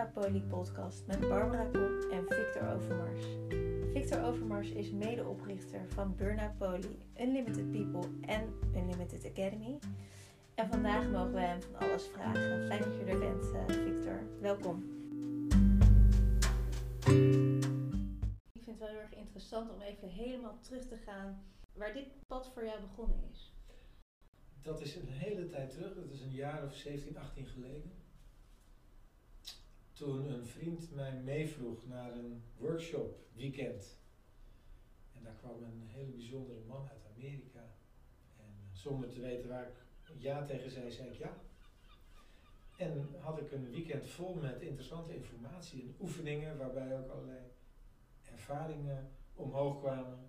Burnout Poly podcast met Barbara Kop en Victor Overmars. Victor Overmars is medeoprichter van Burnout Poly, Unlimited People en Unlimited Academy. En vandaag mogen we hem van alles vragen. Fijn dat je er bent, Victor. Welkom. Ik vind het wel heel erg interessant om even helemaal terug te gaan waar dit pad voor jou begonnen is. Dat is een hele tijd terug, dat is een jaar of 17, 18 geleden. Toen een vriend mij meevroeg naar een workshop weekend. En daar kwam een hele bijzondere man uit Amerika. En zonder te weten waar ik ja tegen zei ik ja. En had ik een weekend vol met interessante informatie en oefeningen, waarbij ook allerlei ervaringen omhoog kwamen,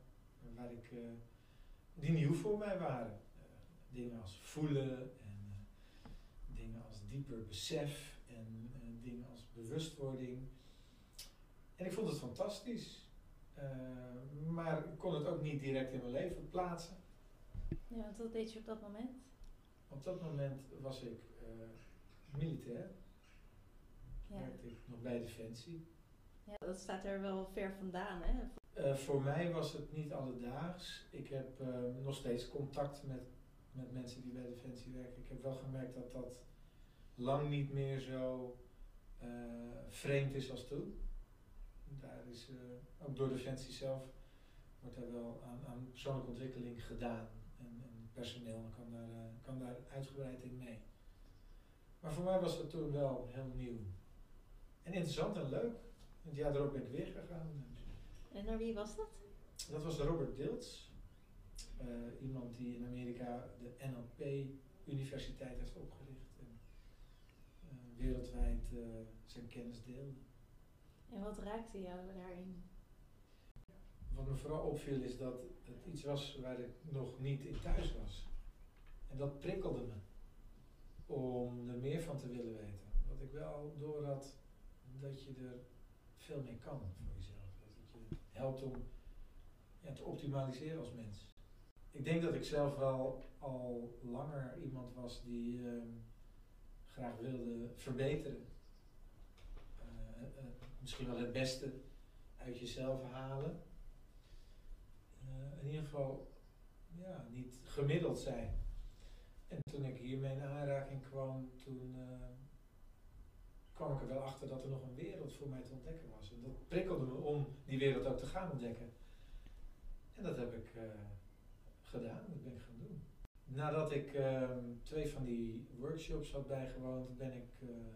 die nieuw voor mij waren. Dingen als voelen en dingen als dieper besef en dingen als bewustwording. En ik vond het fantastisch, maar ik kon het ook niet direct in mijn leven plaatsen. Ja, want wat deed je op dat moment? Op dat moment was ik militair, Ja. werkte ik nog bij Defensie. Ja, dat staat er wel ver vandaan, hè? Voor mij was het niet alledaags. Ik heb nog steeds contact met mensen die bij Defensie werken. Ik heb wel gemerkt dat dat lang niet meer zo vreemd is als toen. Daar is ook door Defensie zelf wordt er wel aan persoonlijke ontwikkeling gedaan. En personeel kan daar uitgebreid in mee. Maar voor mij was het toen wel heel nieuw. En interessant en leuk. Het jaar erop ben ik weer gegaan. En naar wie was dat? Dat was Robert Dilts. Iemand die in Amerika de NLP-universiteit heeft opgericht en wereldwijd zijn kennis deelde. En wat raakte jou daarin? Wat me vooral opviel is dat het iets was waar ik nog niet in thuis was. En dat prikkelde me om er meer van te willen weten. Dat ik wel door had dat je er veel mee kan voor jezelf. Dat het je helpt om te optimaliseren als mens. Ik denk dat ik zelf wel al langer iemand was die graag wilde verbeteren. Misschien wel het beste uit jezelf halen. In ieder geval niet gemiddeld zijn. En toen ik hiermee in aanraking kwam, toen kwam ik er wel achter dat er nog een wereld voor mij te ontdekken was. En dat prikkelde me om die wereld ook te gaan ontdekken. En dat heb ik gedaan, dat ben ik gaan doen. Nadat ik 2 van die workshops had bijgewoond, ben ik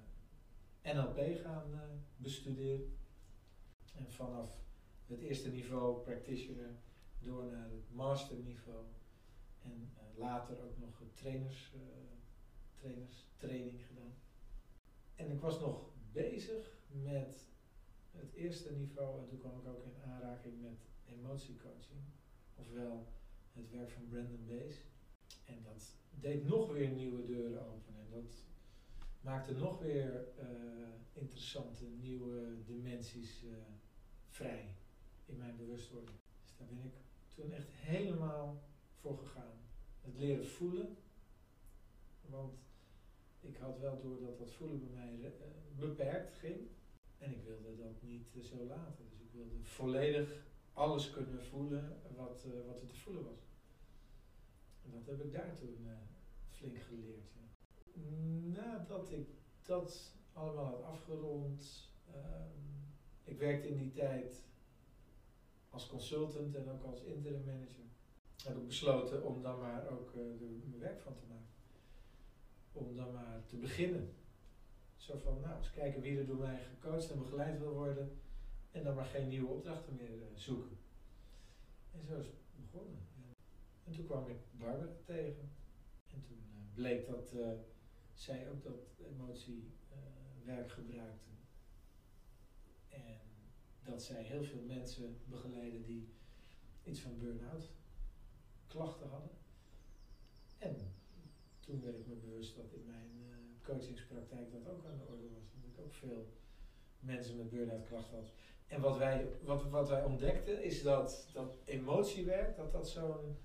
NLP gaan bestuderen. En vanaf het eerste niveau, practitioner, door naar het masterniveau. En later ook nog trainerstraining gedaan. En ik was nog bezig met het eerste niveau en toen kwam ik ook in aanraking met emotiecoaching. Ofwel het werk van Brandon Bees. En dat deed nog weer nieuwe deuren open. En dat maakte nog weer interessante nieuwe dimensies vrij in mijn bewustwording. Dus daar ben ik toen echt helemaal voor gegaan. Het leren voelen. Want ik had wel door dat dat voelen bij mij beperkt ging. En ik wilde dat niet zo laten. Dus ik wilde volledig alles kunnen voelen wat er te voelen was. En dat heb ik daar toen flink geleerd. Ja. Nadat ik dat allemaal had afgerond, ik werkte in die tijd als consultant en ook als interim manager, heb ik besloten om dan maar ook er mijn werk van te maken. Om dan maar te beginnen. Zo van, eens kijken wie er door mij gecoacht en begeleid wil worden. En dan maar geen nieuwe opdrachten meer zoeken. En zo is het begonnen. En toen kwam ik Barbara tegen. En toen bleek dat zij ook dat emotiewerk gebruikte. En dat zij heel veel mensen begeleiden die iets van burn-out klachten hadden. En toen werd ik me bewust dat in mijn coachingspraktijk dat ook aan de orde was. Dat ik ook veel mensen met burn-out klachten had. En wat wij ontdekten is dat emotiewerk, dat zo'n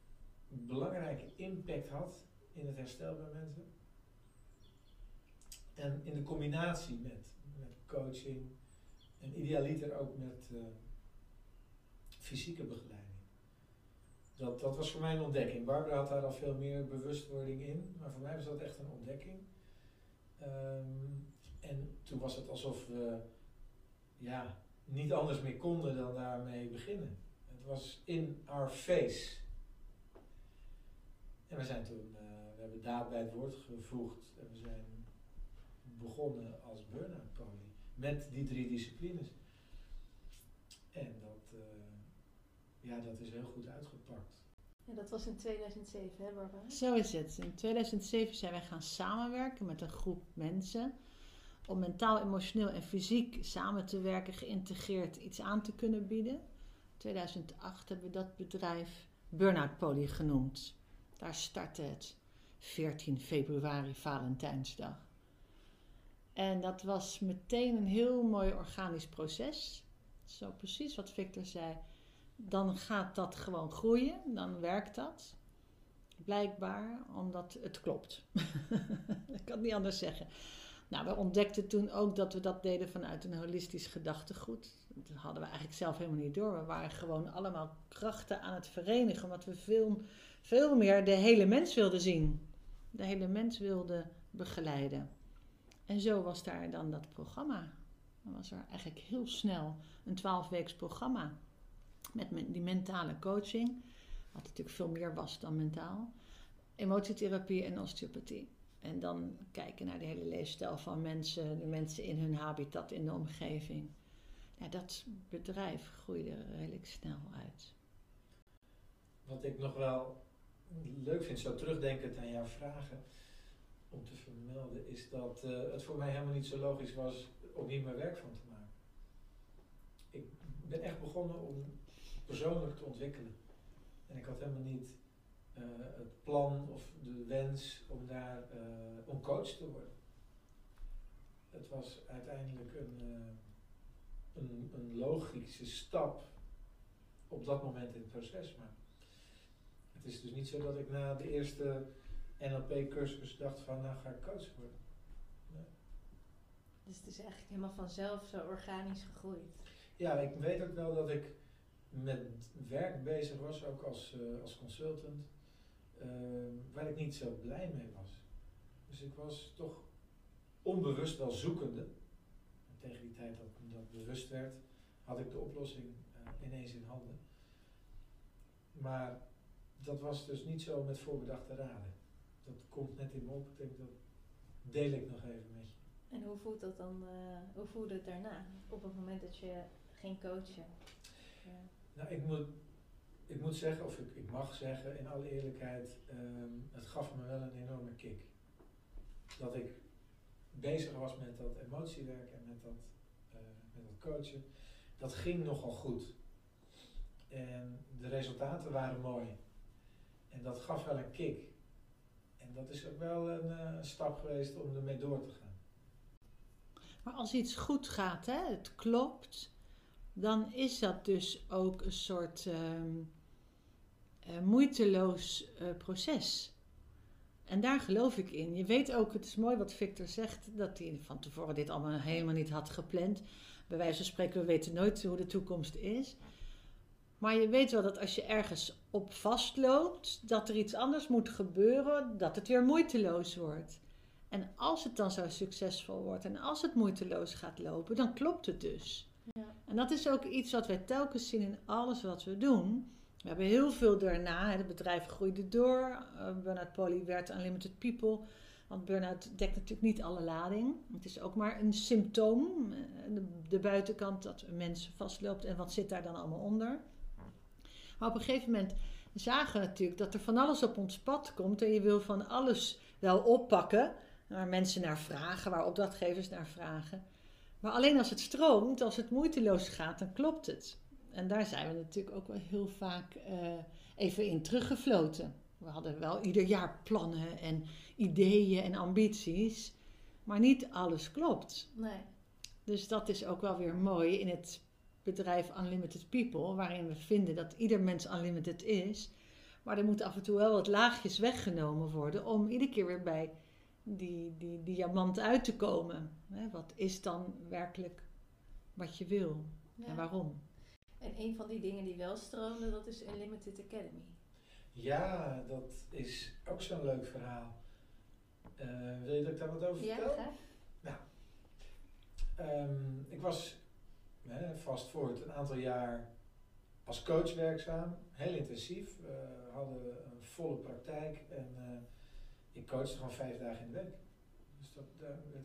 belangrijke impact had in het herstel bij mensen. En in de combinatie met coaching en idealiter ook met fysieke begeleiding. Dat was voor mij een ontdekking. Barbara had daar al veel meer bewustwording in, maar voor mij was dat echt een ontdekking. En toen was het alsof we niet anders meer konden dan daarmee beginnen. Het was in our face. En we zijn toen, we hebben daad bij het woord gevoegd en we zijn begonnen als Burnout Poly met die 3 disciplines. En dat is heel goed uitgepakt. Ja, dat was in 2007, hè Barbara? Zo is het. In 2007 zijn wij gaan samenwerken met een groep mensen om mentaal, emotioneel en fysiek samen te werken, geïntegreerd iets aan te kunnen bieden. In 2008 hebben we dat bedrijf Burnout Poly genoemd. Daar startte het 14 februari, Valentijnsdag. En dat was meteen een heel mooi organisch proces. Zo precies wat Victor zei. Dan gaat dat gewoon groeien, dan werkt dat. Blijkbaar, omdat het klopt. Ik kan het niet anders zeggen. Nou, we ontdekten toen ook dat we dat deden vanuit een holistisch gedachtegoed. Dat hadden we eigenlijk zelf helemaal niet door. We waren gewoon allemaal krachten aan het verenigen, omdat we veel meer de hele mens wilden zien. De hele mens wilden begeleiden. En zo was daar dan dat programma. Dan was er eigenlijk heel snel een 12-weeks programma. Met die mentale coaching. Wat natuurlijk veel meer was dan mentaal. Emotietherapie en osteopathie. En dan kijken naar de hele leefstijl van mensen. De mensen in hun habitat, in de omgeving. Ja, dat bedrijf groeide redelijk snel uit. Wat ik nog wel leuk vind, zo terugdenkend aan jouw vragen, om te vermelden, is dat het voor mij helemaal niet zo logisch was om hier mijn werk van te maken. Ik ben echt begonnen om persoonlijk te ontwikkelen. En ik had helemaal niet het plan of de wens om daar om coach te worden. Het was uiteindelijk een logische stap op dat moment in het proces. Maar het is dus niet zo dat ik na de eerste NLP-cursus dacht van, nou ga ik coach worden. Nee. Dus het is eigenlijk helemaal vanzelf zo organisch gegroeid. Ja, ik weet ook wel dat ik met werk bezig was, ook als consultant, waar ik niet zo blij mee was. Dus ik was toch onbewust wel zoekende. En tegen die tijd dat ik dat bewust werd, had ik de oplossing ineens in handen. Maar dat was dus niet zo met voorbedachte raden. Dat komt net in me op. Ik denk, dat deel ik nog even met je. En hoe voelt dat dan, hoe voelde het daarna? Op het moment dat je ging coachen? Ja. Nou, ik moet zeggen, of ik mag zeggen, in alle eerlijkheid, het gaf me wel een enorme kick. Dat ik bezig was met dat emotiewerk en met dat coachen. Dat ging nogal goed. En de resultaten waren mooi. En dat gaf wel een kick. En dat is ook wel een stap geweest om ermee door te gaan. Maar als iets goed gaat, hè, het klopt, dan is dat dus ook een soort moeiteloos proces. En daar geloof ik in. Je weet ook, het is mooi wat Victor zegt, dat hij van tevoren dit allemaal helemaal niet had gepland. Bij wijze van spreken, we weten nooit hoe de toekomst is. Maar je weet wel dat als je ergens op vastloopt, dat er iets anders moet gebeuren, dat het weer moeiteloos wordt. En als het dan zo succesvol wordt en als het moeiteloos gaat lopen, dan klopt het dus. Ja. En dat is ook iets wat wij telkens zien in alles wat we doen. We hebben heel veel daarna, het bedrijf groeide door, Burnout Poly werd Unlimited People. Want burn-out dekt natuurlijk niet alle lading. Het is ook maar een symptoom, de buitenkant dat een mens vastloopt en wat zit daar dan allemaal onder. Maar op een gegeven moment zagen we natuurlijk dat er van alles op ons pad komt en je wil van alles wel oppakken, waar mensen naar vragen, waar opdrachtgevers naar vragen. Maar alleen als het stroomt, als het moeiteloos gaat, dan klopt het. En daar zijn we natuurlijk ook wel heel vaak even in teruggefloten. We hadden wel ieder jaar plannen en ideeën en ambities, maar niet alles klopt. Nee. Dus dat is ook wel weer mooi in het bedrijf Unlimited People, waarin we vinden dat ieder mens unlimited is. Maar er moeten af en toe wel wat laagjes weggenomen worden om iedere keer weer bij die diamant uit te komen. Hè? Wat is dan werkelijk wat je wil en waarom? En een van die dingen die wel stroomde, dat is Unlimited Academy. Ja, dat is ook zo'n leuk verhaal. Wil je dat ik daar wat over vertel? Ja, graag. Nou, ik was vast voort een aantal jaar als coach werkzaam, heel intensief. We hadden een volle praktijk en ik coachte gewoon 5 dagen in de week. Dus daar werd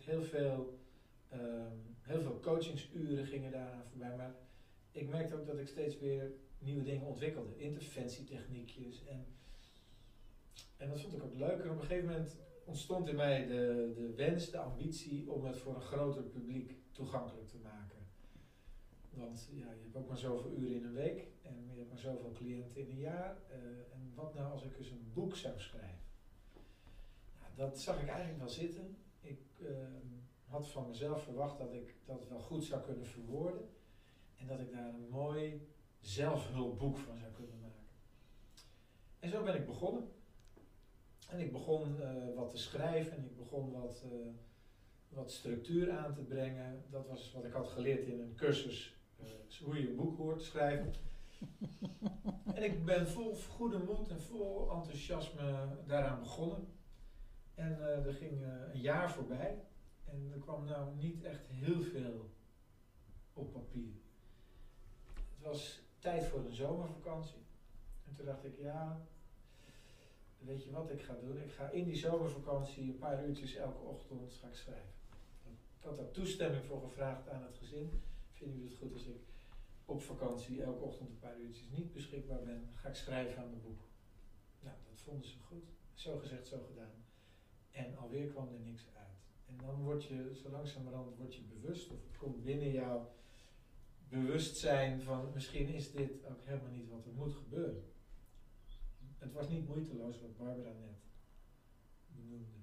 heel veel coachingsuren gingen daaraan voorbij. Maar ik merkte ook dat ik steeds weer nieuwe dingen ontwikkelde. Interventietechniekjes en dat vond ik ook leuk. En op een gegeven moment ontstond in mij de wens, de ambitie om het voor een groter publiek toegankelijk te maken. Want ja, je hebt ook maar zoveel uren in een week en je hebt maar zoveel cliënten in een jaar. En wat nou als ik eens een boek zou schrijven? Nou, dat zag ik eigenlijk wel zitten. Ik had van mezelf verwacht dat ik dat wel goed zou kunnen verwoorden. En dat ik daar een mooi zelfhulpboek van zou kunnen maken. En zo ben ik begonnen. En ik begon wat te schrijven en ik begon wat structuur aan te brengen. Dat was wat ik had geleerd in een cursus hoe je een boek hoort te schrijven. En ik ben vol goede moed en vol enthousiasme daaraan begonnen. En er ging een jaar voorbij en er kwam nou niet echt heel veel op papier. Het was tijd voor een zomervakantie. En toen dacht ik, ja, weet je wat ik ga doen? Ik ga in die zomervakantie een paar uurtjes elke ochtend ga ik schrijven. Ik had daar toestemming voor gevraagd aan het gezin. Vinden jullie het goed als ik op vakantie elke ochtend een paar uurtjes niet beschikbaar ben? Ga ik schrijven aan mijn boek. Nou, dat vonden ze goed. Zo gezegd, zo gedaan. En alweer kwam er niks uit. En dan word je, zo langzamerhand word je bewust, of het komt binnen jouw bewustzijn van misschien is dit ook helemaal niet wat er moet gebeuren. Het was niet moeiteloos wat Barbara net benoemde.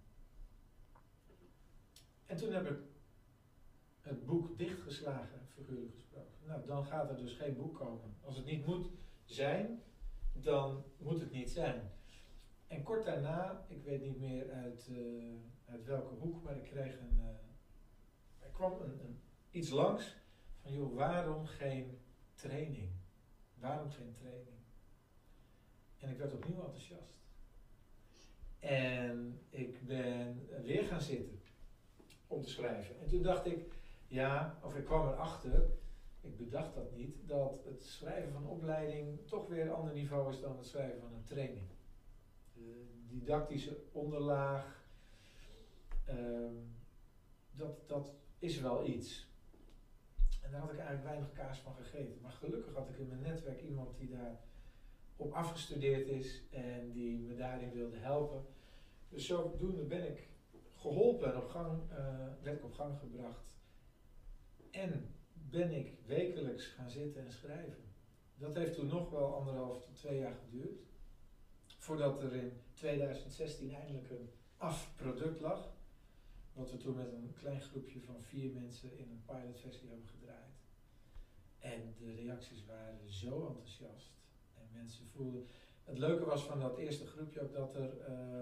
En toen heb ik het boek dichtgeslagen, figuurlijk gesproken. Nou, dan gaat er dus geen boek komen. Als het niet moet zijn, dan moet het niet zijn. En kort daarna, ik weet niet meer uit welke hoek, maar ik kreeg er kwam iets langs van joh, waarom geen training? Waarom geen training? En ik werd opnieuw enthousiast. En ik ben weer gaan zitten om te schrijven. En toen dacht ik, ik kwam erachter, ik bedacht dat niet, dat het schrijven van een opleiding toch weer een ander niveau is dan het schrijven van een training. De didactische onderlaag, dat is wel iets. En daar had ik eigenlijk weinig kaas van gegeten. Maar gelukkig had ik in mijn netwerk iemand die daar op afgestudeerd is en die me daarin wilde helpen. Dus zodoende ben ik geholpen en werd ik op gang gebracht. En ben ik wekelijks gaan zitten en schrijven. Dat heeft toen nog wel 1,5 tot 2 jaar geduurd. Voordat er in 2016 eindelijk een afproduct lag. Wat we toen met een klein groepje van 4 mensen in een pilotversie hebben gedraaid. En de reacties waren zo enthousiast. En mensen voelden... Het leuke was van dat eerste groepje ook dat er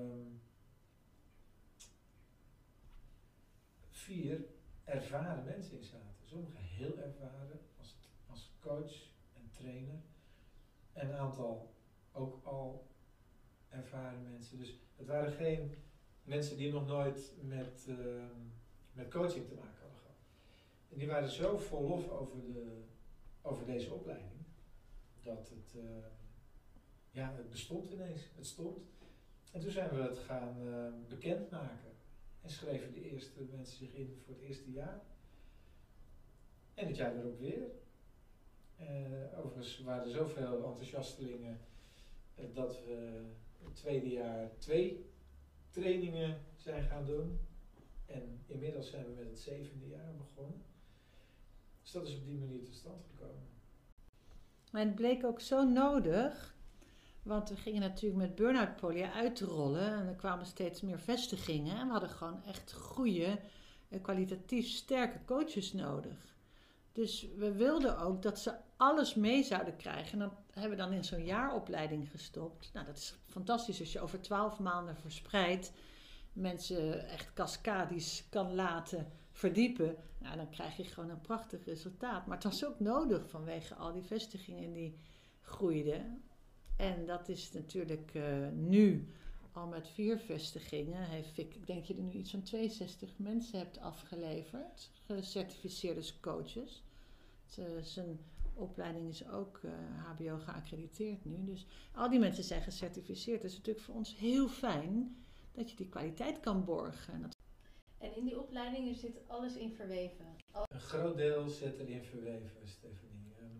4 ervaren mensen in zaten. Sommigen heel ervaren als coach en trainer. En een aantal ook al ervaren mensen. Dus het waren geen mensen die nog nooit met coaching te maken hadden gehad. En die waren zo vol lof over deze opleiding. Dat het bestond ineens. Het stond. En toen zijn we het gaan bekendmaken. En schreven de eerste mensen zich in voor het eerste jaar. En het jaar daarop weer. Overigens waren er zoveel enthousiastelingen dat we het tweede jaar 2 trainingen zijn gaan doen. En inmiddels zijn we met het 7e jaar begonnen. Dus dat is op die manier tot stand gekomen. Maar het bleek ook zo nodig, want we gingen natuurlijk met Burnout Poly uitrollen en er kwamen steeds meer vestigingen. En we hadden gewoon echt goede, kwalitatief sterke coaches nodig. Dus we wilden ook dat ze alles mee zouden krijgen. En dat hebben we dan in zo'n jaaropleiding gestopt. Nou, dat is fantastisch als je over 12 maanden verspreidt mensen echt cascadisch kan laten verdiepen, nou, dan krijg je gewoon een prachtig resultaat. Maar het was ook nodig vanwege al die vestigingen die groeiden. En dat is natuurlijk nu al met 4 vestigingen. Ik denk dat je er nu iets van 62 mensen hebt afgeleverd, gecertificeerde coaches. Zijn opleiding is ook HBO geaccrediteerd nu. Dus al die mensen zijn gecertificeerd. Het is natuurlijk voor ons heel fijn dat je die kwaliteit kan borgen. En in die opleidingen zit alles in verweven? Een groot deel zit erin verweven, Stephanie.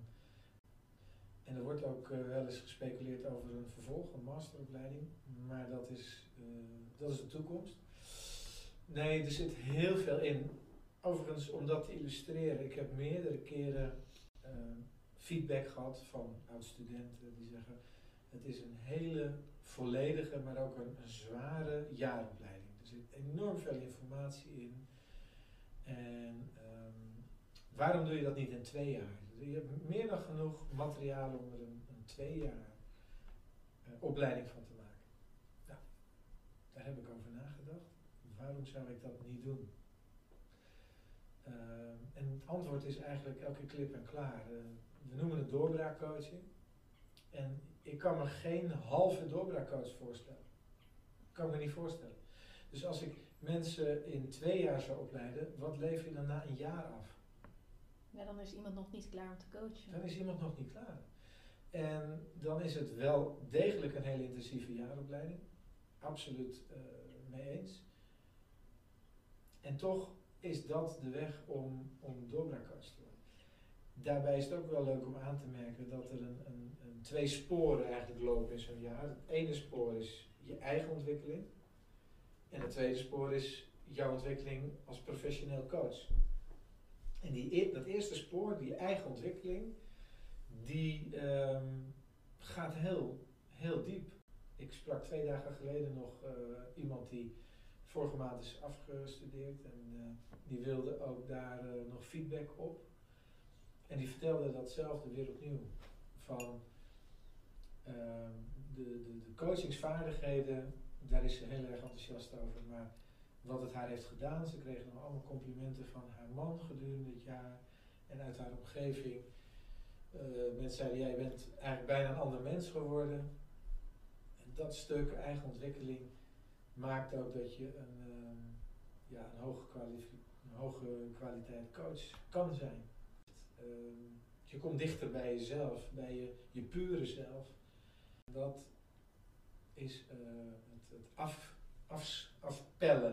En er wordt ook wel eens gespeculeerd over een vervolg, een masteropleiding. Maar dat is de toekomst. Nee, er zit heel veel in. Overigens, om dat te illustreren, ik heb meerdere keren feedback gehad van oud-studenten die zeggen: het is een hele volledige, maar ook een zware jaaropleiding. Er zit enorm veel informatie in. En waarom doe je dat niet in 2 jaar? Je hebt meer dan genoeg materiaal om er een 2 jaar opleiding van te maken. Nou, daar heb ik over nagedacht. Waarom zou ik dat niet doen? En het antwoord is eigenlijk elke klip en klaar. We noemen het doorbraakcoaching. En ik kan me geen halve doorbraakcoach voorstellen. Kan ik me niet voorstellen. Dus als ik mensen in 2 jaar zou opleiden, wat lever je dan na een jaar af? Ja, dan is iemand nog niet klaar om te coachen. Dan is iemand nog niet klaar. En dan is het wel degelijk een hele intensieve jaaropleiding. Absoluut mee eens. En toch is dat de weg om doorbraakcoach te worden. Daarbij is het ook wel leuk om aan te merken dat er een 2 sporen eigenlijk lopen in zo'n jaar. Het ene spoor is je eigen ontwikkeling. En het tweede spoor is jouw ontwikkeling als professioneel coach. En dat eerste spoor, die eigen ontwikkeling, die gaat heel, heel diep. Ik sprak 2 dagen geleden nog iemand die vorige maand is afgestudeerd en die wilde ook daar nog feedback op. En die vertelde datzelfde weer opnieuw. Van de coachingsvaardigheden, daar is ze heel erg enthousiast over. Maar wat het haar heeft gedaan, ze kreeg nog allemaal complimenten van haar man gedurende het jaar en uit haar omgeving. Mensen zeiden, jij bent eigenlijk bijna een ander mens geworden. En dat stuk eigen ontwikkeling maakt ook dat je een hoge kwaliteit coach kan zijn. Je komt dichter bij jezelf, bij je pure zelf. Dat is het afpellen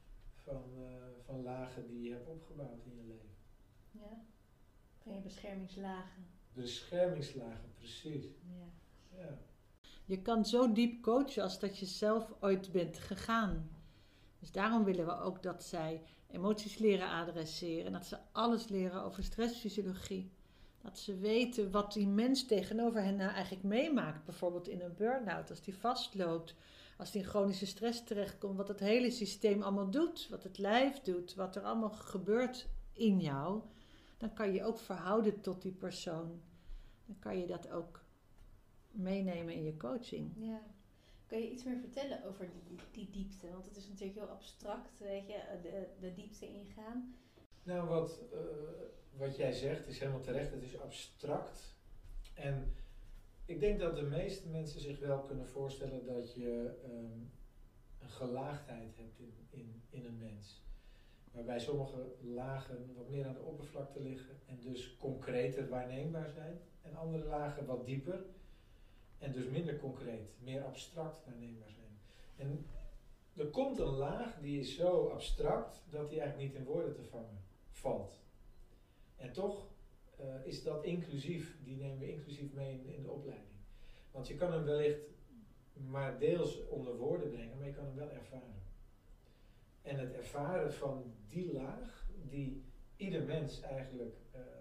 van lagen die je hebt opgebouwd in je leven. Ja, van je beschermingslagen. Beschermingslagen, precies. Ja. Ja. Je kan zo diep coachen als dat je zelf ooit bent gegaan. Dus daarom willen we ook dat zij emoties leren adresseren. Dat ze alles leren over stressfysiologie. Dat ze weten wat die mens tegenover hen nou eigenlijk meemaakt. Bijvoorbeeld in een burn-out, als die vastloopt. Als die in chronische stress terechtkomt. Wat het hele systeem allemaal doet. Wat het lijf doet. Wat er allemaal gebeurt in jou. Dan kan je ook verhouden tot die persoon. Dan kan je dat ook meenemen in je coaching. Ja. Kun je iets meer vertellen over die diepte? Want het is natuurlijk heel abstract, weet je, de diepte ingaan. Nou, wat jij zegt is helemaal terecht. Het is abstract. En ik denk dat de meeste mensen zich wel kunnen voorstellen dat je een gelaagdheid hebt in een mens. Waarbij sommige lagen wat meer aan de oppervlakte liggen en dus concreter waarneembaar zijn. En andere lagen wat dieper en dus minder concreet, meer abstract waarneembaar zijn. En er komt een laag die is zo abstract dat die eigenlijk niet in woorden te vangen valt. En toch is dat inclusief, die nemen we inclusief mee in de opleiding. Want je kan hem wellicht maar deels onder woorden brengen, maar je kan hem wel ervaren. En het ervaren van die laag, die ieder mens eigenlijk,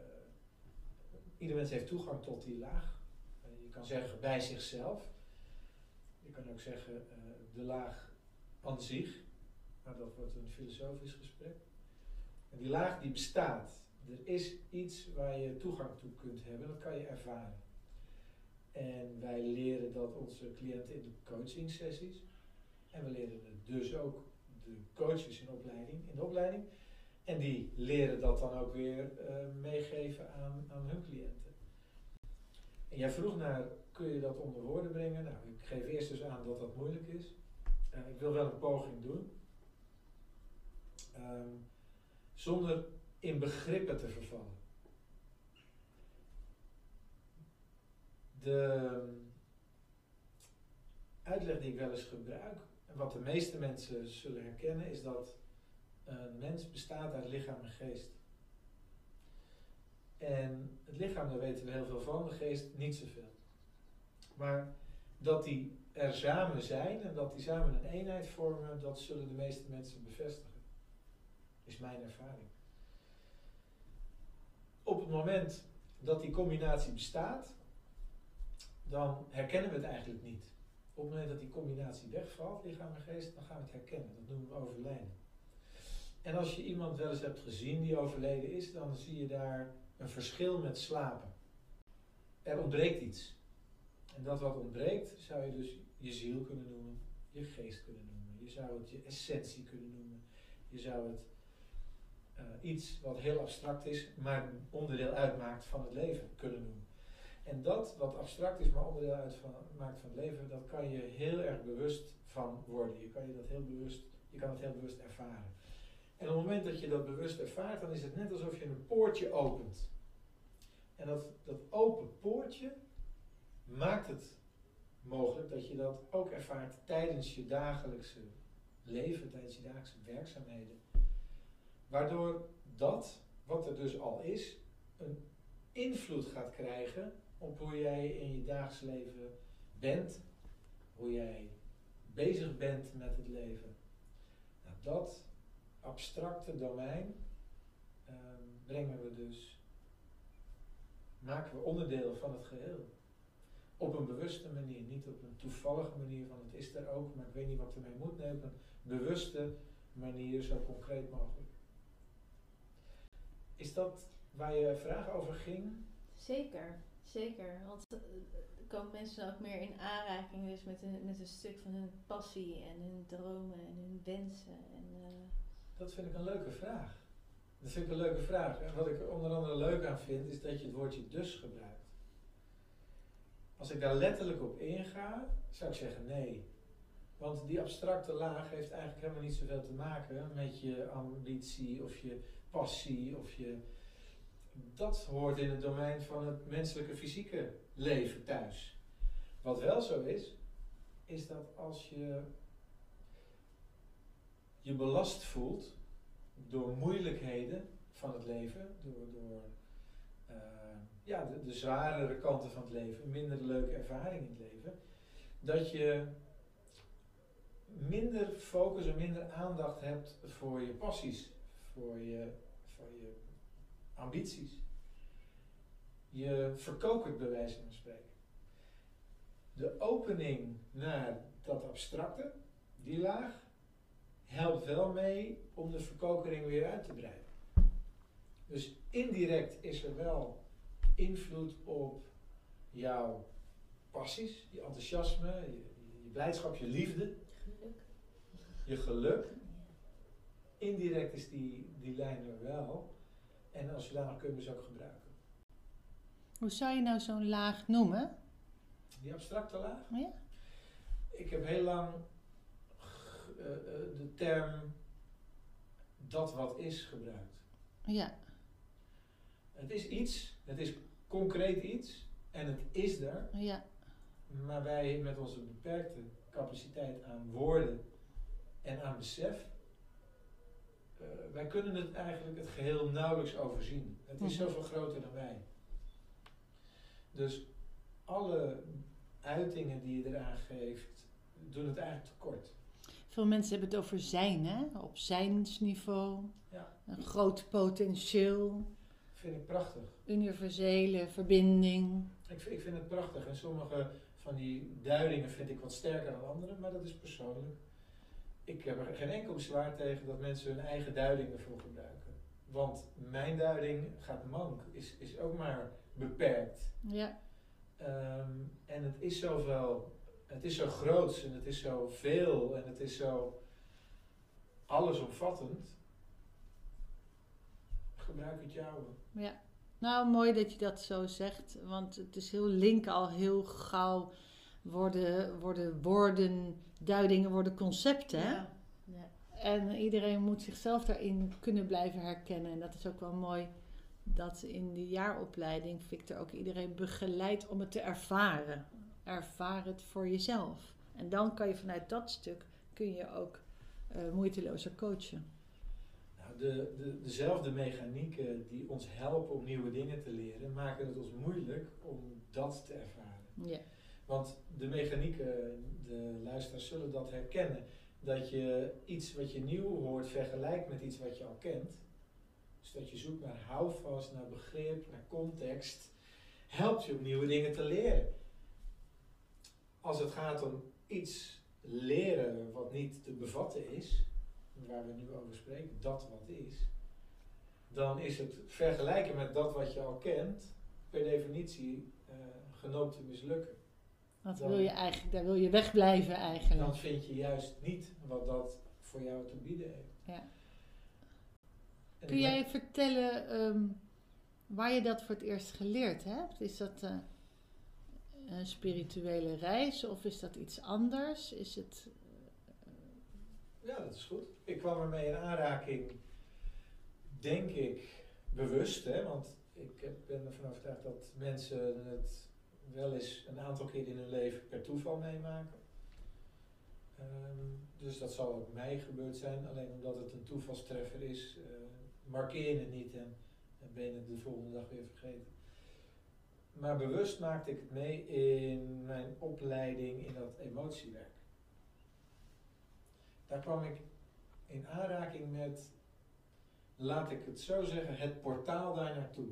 ieder mens heeft toegang tot die laag. Je kan zeggen bij zichzelf. Je kan ook zeggen de laag aan zich. Maar dat wordt een filosofisch gesprek. En die laag die bestaat. Er is iets waar je toegang toe kunt hebben. Dat kan je ervaren. En wij leren dat onze cliënten in de coaching sessies. En we leren het dus ook de coaches in de opleiding. En die leren dat dan ook weer meegeven aan hun cliënten. En jij vroeg naar, kun je dat onder woorden brengen? Nou, ik geef eerst dus aan dat dat moeilijk is. Ik wil wel een poging doen. Zonder in begrippen te vervallen. De uitleg die ik wel eens gebruik, en wat de meeste mensen zullen herkennen, is dat een mens bestaat uit lichaam en geest. En het lichaam, daar weten we heel veel van, de geest niet zoveel. Maar dat die er samen zijn en dat die samen een eenheid vormen, dat zullen de meeste mensen bevestigen. Is mijn ervaring. Op het moment dat die combinatie bestaat, dan herkennen we het eigenlijk niet. Op het moment dat die combinatie wegvalt, lichaam en geest, dan gaan we het herkennen. Dat noemen we overlijden. En als je iemand wel eens hebt gezien die overleden is, dan zie je daar een verschil met slapen. Er ontbreekt iets. En dat wat ontbreekt, zou je dus je ziel kunnen noemen, je geest kunnen noemen. Je zou het je essentie kunnen noemen. Je zou het iets wat heel abstract is, maar een onderdeel uitmaakt van het leven kunnen noemen. En dat wat abstract is, maar onderdeel uitmaakt van het leven, dat kan je heel erg bewust van worden. Je kan het heel bewust ervaren. En op het moment dat je dat bewust ervaart, dan is het net alsof je een poortje opent. En dat open poortje maakt het mogelijk dat je dat ook ervaart tijdens je dagelijkse leven, tijdens je dagelijkse werkzaamheden. Waardoor dat, wat er dus al is, een invloed gaat krijgen op hoe jij in je dagelijks leven bent, hoe jij bezig bent met het leven. Nou, dat abstracte domein maken we onderdeel van het geheel. Op een bewuste manier, niet op een toevallige manier van het is er ook, maar ik weet niet wat ermee moet. Nee, op een bewuste manier, zo concreet mogelijk. Is dat waar je vraag over ging? Zeker. Want komen mensen dan ook meer in aanraking dus met een stuk van hun passie en hun dromen en hun wensen? Dat vind ik een leuke vraag. En wat ik er onder andere leuk aan vind, is dat je het woordje dus gebruikt. Als ik daar letterlijk op inga, zou ik zeggen nee. Want die abstracte laag heeft eigenlijk helemaal niet zoveel te maken met je ambitie of je passie of je... Dat hoort in het domein van het menselijke fysieke leven thuis. Wat wel zo is dat als je je belast voelt door moeilijkheden van het leven, door de zwarere kanten van het leven, minder leuke ervaringen in het leven, dat je minder focus en minder aandacht hebt voor je passies, voor je ambities. Je verkokert bij wijze van spreken. De opening naar dat abstracte, die laag, helpt wel mee om de verkokering weer uit te breiden. Dus indirect is er wel invloed op jouw passies, je enthousiasme, je blijdschap, je liefde, je geluk. Indirect is die lijn er wel. En als je daarna kunt, dus ook gebruiken. Hoe zou je nou zo'n laag noemen? Die abstracte laag? Ja. Ik heb heel lang de term dat wat is gebruikt. Ja. Het is iets, het is concreet iets en het is er. Ja. Maar wij met onze beperkte capaciteit aan woorden en aan besef, wij kunnen het eigenlijk het geheel nauwelijks overzien. Het is zoveel groter dan wij. Dus alle uitingen die je eraan geeft, doen het eigenlijk tekort. Veel mensen hebben het over zijn, hè? Op zijnsniveau. Ja. Een groot potentieel. Vind ik prachtig. Universele verbinding. Ik vind het prachtig. En sommige van die duidingen vind ik wat sterker dan andere, maar dat is persoonlijk. Ik heb er geen enkel bezwaar tegen dat mensen hun eigen duiding ervoor gebruiken. Want mijn duiding gaat mank, is ook maar beperkt. Ja. En het is zoveel, het is zo groots en het is zo veel en het is zo allesomvattend, gebruik het jouwe. Ja. Nou, mooi dat je dat zo zegt. Want het is heel link al heel gauw worden woorden, duidingen, worden concepten. Hè? Ja. Ja. En iedereen moet zichzelf daarin kunnen blijven herkennen. En dat is ook wel mooi dat in die jaaropleiding Victor ook iedereen begeleidt om het te ervaren. Ervaar het voor jezelf. En dan kan je vanuit dat stuk kun je ook moeitelozer coachen. Nou, dezelfde mechanieken die ons helpen om nieuwe dingen te leren, maken het ons moeilijk om dat te ervaren. Ja. Want de mechanieken, de luisteraars zullen dat herkennen. Dat je iets wat je nieuw hoort vergelijkt met iets wat je al kent. Dus dat je zoekt naar houvast, naar begrip, naar context. Helpt je om nieuwe dingen te leren. Als het gaat om iets leren wat niet te bevatten is, waar we nu over spreken, dat wat is, dan is het vergelijken met dat wat je al kent per definitie genoopt te mislukken. Want wil je eigenlijk, daar wil je wegblijven eigenlijk. Dan vind je juist niet wat dat voor jou te bieden heeft. Ja. En Kun jij vertellen waar je dat voor het eerst geleerd hebt? Is dat een spirituele reis of is dat iets anders? Is het... Ja, dat is goed. Ik kwam ermee in aanraking, denk ik, bewust. Hè? Want ik ben ervan overtuigd dat mensen het wel eens een aantal keer in hun leven per toeval meemaken. Dus dat zal ook mij gebeurd zijn. Alleen omdat het een toevalstreffer is, markeer je het niet en ben je het de volgende dag weer vergeten. Maar bewust maakte ik het mee in mijn opleiding in dat emotiewerk. Daar kwam ik in aanraking met, laat ik het zo zeggen, het portaal daar naartoe.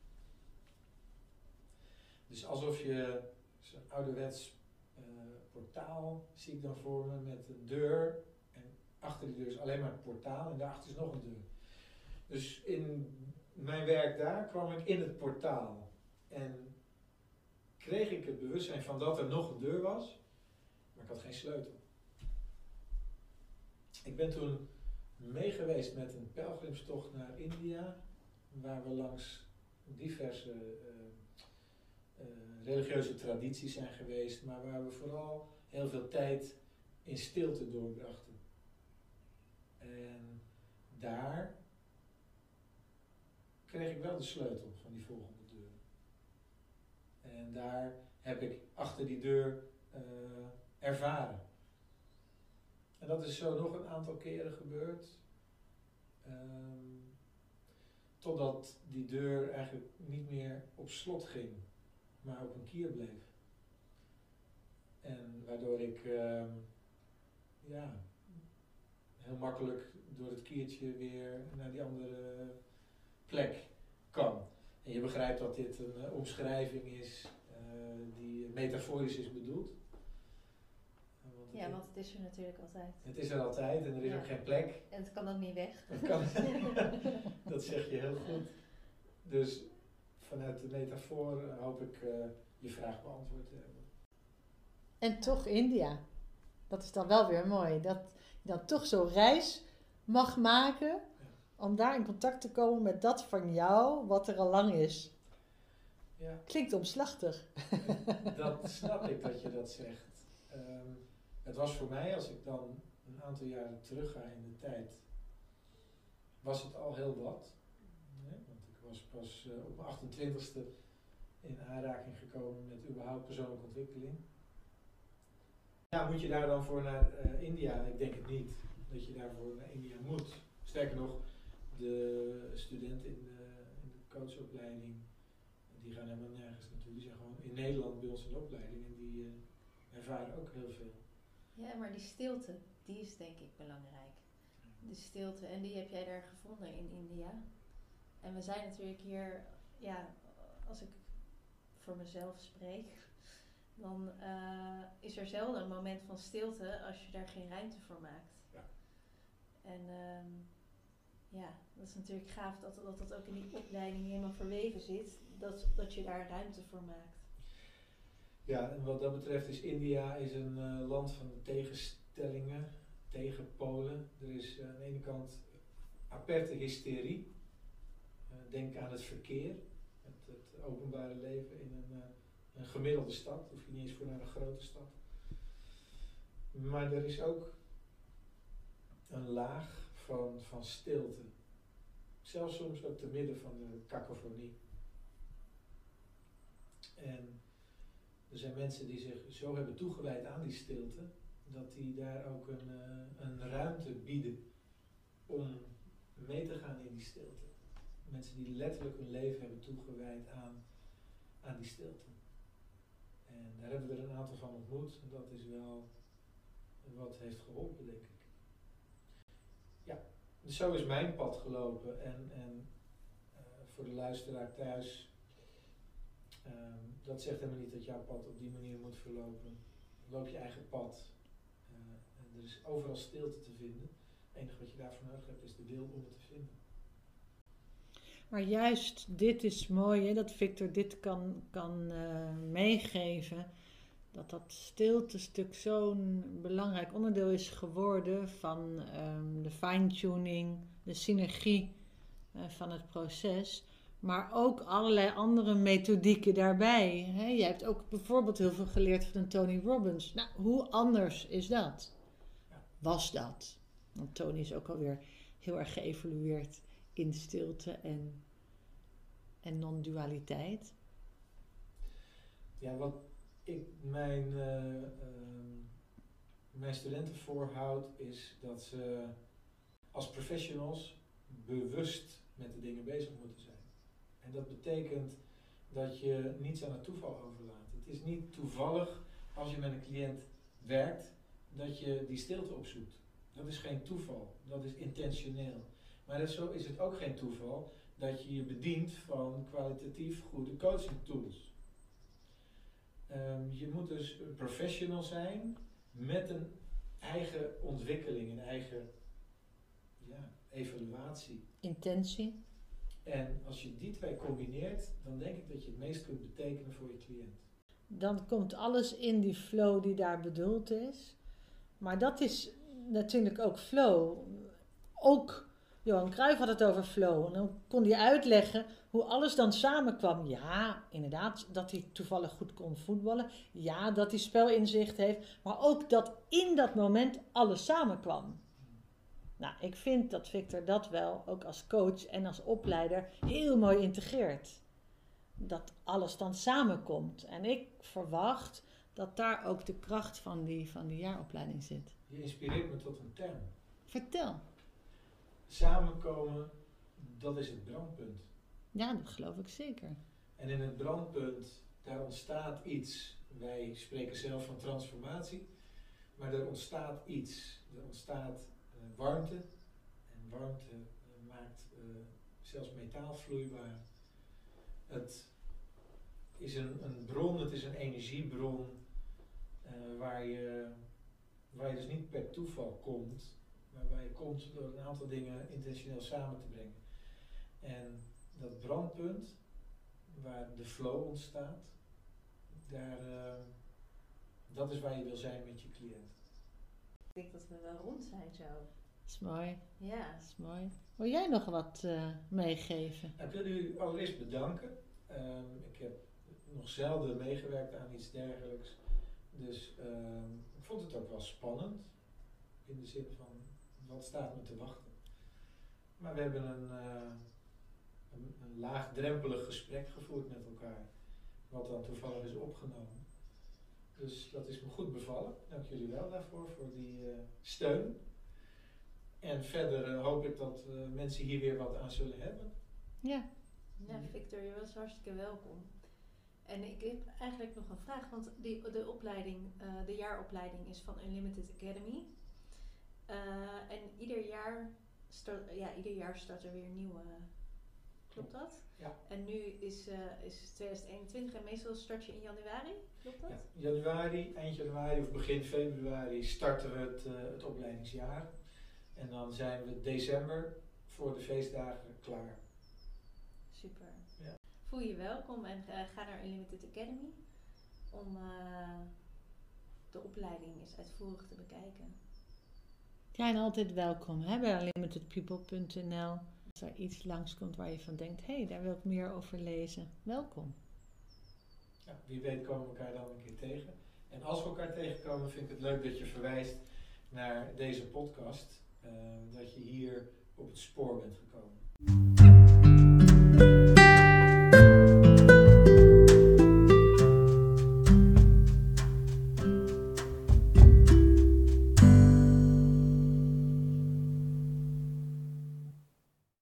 Dus alsof je zo'n ouderwets portaal zie ik dan voor me met een deur. En achter die deur is alleen maar het portaal en daarachter is nog een deur. Dus in mijn werk daar kwam ik in het portaal. En kreeg ik het bewustzijn van dat er nog een deur was, maar ik had geen sleutel. Ik ben toen meegeweest met een pelgrimstocht naar India, waar we langs diverse religieuze tradities zijn geweest, maar waar we vooral heel veel tijd in stilte doorbrachten. En daar kreeg ik wel de sleutel van die volgende deur. En daar heb ik achter die deur ervaren. En dat is zo nog een aantal keren gebeurd. Totdat die deur eigenlijk niet meer op slot ging, maar op een kier bleef. En waardoor ik heel makkelijk door het kiertje weer naar die andere plek kan. En je begrijpt dat dit een omschrijving is die metaforisch is bedoeld. Ja, want het is er natuurlijk altijd. Het is er altijd en er is ook geen plek. En het kan ook niet weg. Dat zeg je heel goed. Dus vanuit de metafoor hoop ik je vraag beantwoord te hebben. En toch India. Dat is dan wel weer mooi. Dat je dan toch zo'n reis mag maken om daar in contact te komen met dat van jou wat er al lang is. Ja. Klinkt omslachtig. Dat snap ik dat je dat zegt. Het was voor mij, als ik dan een aantal jaren terug ga in de tijd, was het al heel wat. Want ik was pas op mijn 28e in aanraking gekomen met überhaupt persoonlijke ontwikkeling. Ja, moet je daar dan voor naar India? Ik denk het niet, dat je daarvoor naar India moet. Sterker nog, de studenten in de coachopleiding, die gaan helemaal nergens naartoe. Die zijn gewoon in Nederland bij ons in de opleiding en die ervaren ook heel veel. Ja, maar die stilte, die is denk ik belangrijk. De stilte, en die heb jij daar gevonden in India. En we zijn natuurlijk hier, ja, als ik voor mezelf spreek, dan is er zelden een moment van stilte als je daar geen ruimte voor maakt. Ja. En dat is natuurlijk gaaf dat ook in die opleiding helemaal verweven zit, dat je daar ruimte voor maakt. Ja, en wat dat betreft is India een land van de tegenstellingen. tegenpolen. Er is aan de ene kant aperte hysterie. Denk aan het verkeer, het openbare leven in een gemiddelde stad. Hoef je niet eens voor naar een grote stad. Maar er is ook een laag van stilte. Zelfs soms ook te midden van de kakofonie. En er zijn mensen die zich zo hebben toegewijd aan die stilte, dat die daar ook een ruimte bieden om mee te gaan in die stilte. Mensen die letterlijk hun leven hebben toegewijd aan die stilte. En daar hebben we er een aantal van ontmoet. En dat is wel wat heeft geholpen, denk ik. Ja, dus zo is mijn pad gelopen. En voor de luisteraar thuis, dat zegt helemaal niet dat jouw pad op die manier moet verlopen. Loop je eigen pad. En er is overal stilte te vinden. Het enige wat je daarvoor nodig hebt is de wil om het te vinden. Maar juist dit is mooi, hè, dat Victor dit kan meegeven. Dat stiltestuk zo'n belangrijk onderdeel is geworden van de fine-tuning, de synergie van het proces. Maar ook allerlei andere methodieken daarbij. Hè. Je hebt ook bijvoorbeeld heel veel geleerd van Tony Robbins. Nou, hoe anders is dat? Was dat? Want Tony is ook alweer heel erg geëvolueerd in stilte en non-dualiteit. Ja, wat ik mijn studenten voorhoud is dat ze als professionals bewust met de dingen bezig moeten zijn. En dat betekent dat je niets aan het toeval overlaat. Het is niet toevallig als je met een cliënt werkt dat je die stilte opzoekt. Dat is geen toeval, dat is intentioneel. Maar zo is het ook geen toeval dat je je bedient van kwalitatief goede coaching tools. Je moet dus een professional zijn met een eigen ontwikkeling, een eigen evaluatie. Intentie. En als je die twee combineert, dan denk ik dat je het meest kunt betekenen voor je cliënt. Dan komt alles in die flow die daar bedoeld is. Maar dat is natuurlijk ook flow. Ook Johan Cruijff had het over flow. En dan kon hij uitleggen hoe alles dan samenkwam. Ja, inderdaad, dat hij toevallig goed kon voetballen. Ja, dat hij spelinzicht heeft. Maar ook dat in dat moment alles samenkwam. Nou, ik vind dat Victor dat wel, ook als coach en als opleider, heel mooi integreert. Dat alles dan samenkomt. En ik verwacht dat daar ook de kracht van die jaaropleiding zit. Je inspireert me tot een term. Vertel. Samenkomen, dat is het brandpunt. Ja, dat geloof ik zeker. En in het brandpunt, daar ontstaat iets. Wij spreken zelf van transformatie. Maar er ontstaat iets. Er ontstaat warmte. En warmte maakt zelfs metaal vloeibaar. Het is een bron, het is een energiebron waar je dus niet per toeval komt, maar waar je komt door een aantal dingen intentioneel samen te brengen. En dat brandpunt, waar de flow ontstaat, dat is waar je wil zijn met je cliënt. Ik denk dat we wel rond zijn zo. Dat is mooi. Ja. Dat is mooi. Wil jij nog wat meegeven? Ik wil u allereerst bedanken. Ik heb nog zelden meegewerkt aan iets dergelijks. Dus ik vond het ook wel spannend. In de zin van, wat staat me te wachten? Maar we hebben een laagdrempelig gesprek gevoerd met elkaar. Wat dan toevallig is opgenomen. Dus dat is me goed bevallen. Dank jullie wel daarvoor, voor die steun. En verder hoop ik dat mensen hier weer wat aan zullen hebben. Ja. Ja, Victor, je was hartstikke welkom. En ik heb eigenlijk nog een vraag, want de opleiding, de jaaropleiding is van Unlimited Academy. En ieder jaar start er weer een nieuwe. Klopt dat? Ja. En nu is 2021 en meestal start je in januari, klopt dat? Ja, eind januari of begin februari starten we het opleidingsjaar. En dan zijn we december voor de feestdagen klaar. Super. Ja. Voel je welkom en ga naar Unlimited Academy om de opleiding eens uitvoerig te bekijken. Ja, en altijd welkom hè, bij unlimitedpeople.nl. Als er iets langskomt waar je van denkt, hé, daar wil ik meer over lezen. Welkom. Ja, wie weet komen we elkaar dan een keer tegen. En als we elkaar tegenkomen, vind ik het leuk dat je verwijst naar deze podcast. Dat je hier op het spoor bent gekomen.